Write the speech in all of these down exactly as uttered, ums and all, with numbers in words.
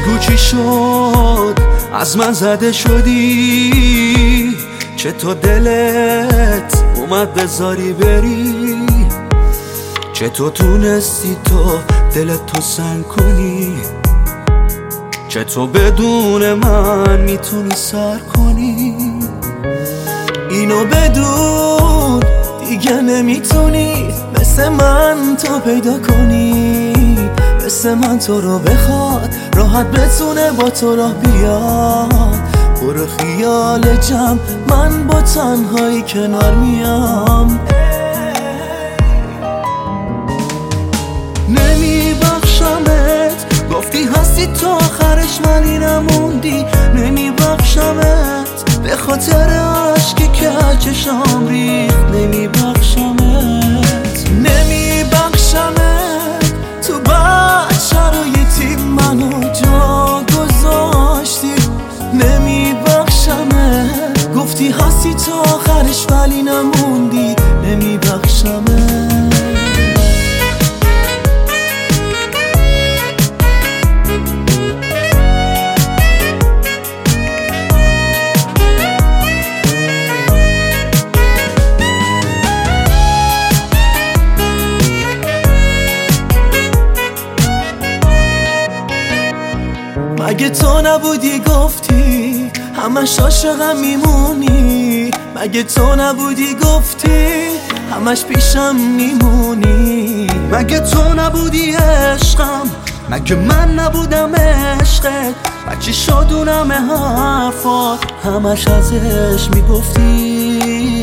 بگو چی شد از من زده شدی، چه تو دلت اومد بذاری بری، چه تو تونستی تو دلت تو سنگ کنی، چه تو بدون من میتونی سر کنی. اینو بدون دیگه نمیتونی مثل من تو پیدا کنی، مثل من تو رو بخواد راحت بتونه با تو راه بیاد. برو خیال جمع من با تنهایی کنار میام. نمیبخشمت گفتی هستی تو آخرش ولی نموندی، نمیبخشمت به خاطر عشقی که از چشام ریخت، نمیبخشمت نمیبخشمت تو بد شرایطی منو جا گذاشتی، نمیبخشمت گفتی هستی تو آخرش ولی نموندی، نمیبخشمت. مگه تو نبودی گفتی همش عاشقم میمونی، مگه تو نبودی گفتی همش پیشم میمونی، مگه تو نبودی عشقم، مگه من نبودم عشقت، بچه شدونم حرفات همش ازش میگفتی.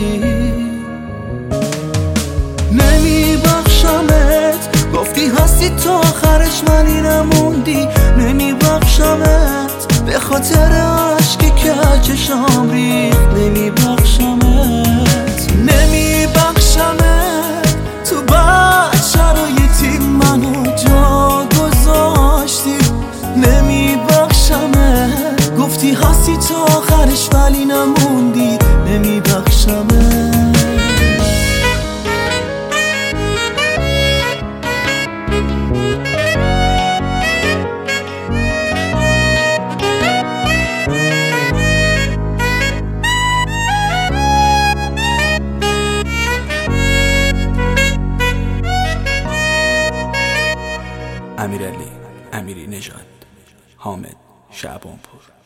نمیبخشمت گفتی هستی تو آخرش ولی نموندی، نمیبخشمت به خاطر عشقی که از چشام ریخت، نمیبخشمت نمیبخشمت تو بد شرایطی منو جا گذاشتی، نمیبخشمت گفتی هستی تو آخرش ولی نموندی، نمیبخشمت. امیرعلی امیری نژاد، حامد شعبانپور.